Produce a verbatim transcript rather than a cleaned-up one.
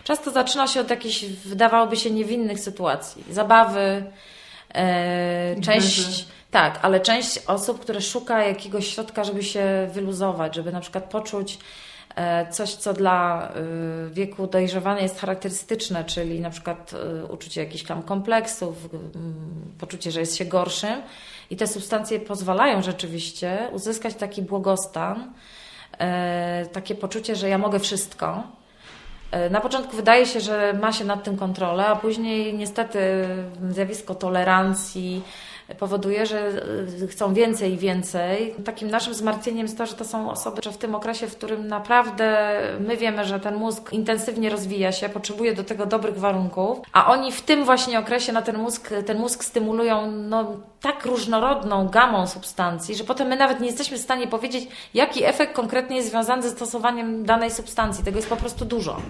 Często zaczyna się od jakichś, wydawałoby się, niewinnych sytuacji. Zabawy, e, część... Tak, ale część osób, które szuka jakiegoś środka, żeby się wyluzować, żeby na przykład poczuć coś, co dla wieku dojrzewania jest charakterystyczne, czyli na przykład uczucie jakichś tam kompleksów, poczucie, że jest się gorszym i te substancje pozwalają rzeczywiście uzyskać taki błogostan, takie poczucie, że ja mogę wszystko. Na początku wydaje się, że ma się nad tym kontrolę, a później niestety zjawisko tolerancji powoduje, że chcą więcej i więcej. Takim naszym zmartwieniem jest to, że to są osoby, że w tym okresie, w którym naprawdę my wiemy, że ten mózg intensywnie rozwija się, potrzebuje do tego dobrych warunków, a oni w tym właśnie okresie na ten mózg, ten mózg stymulują no, tak różnorodną gamą substancji, że potem my nawet nie jesteśmy w stanie powiedzieć, jaki efekt konkretnie jest związany ze stosowaniem danej substancji. Tego jest po prostu dużo.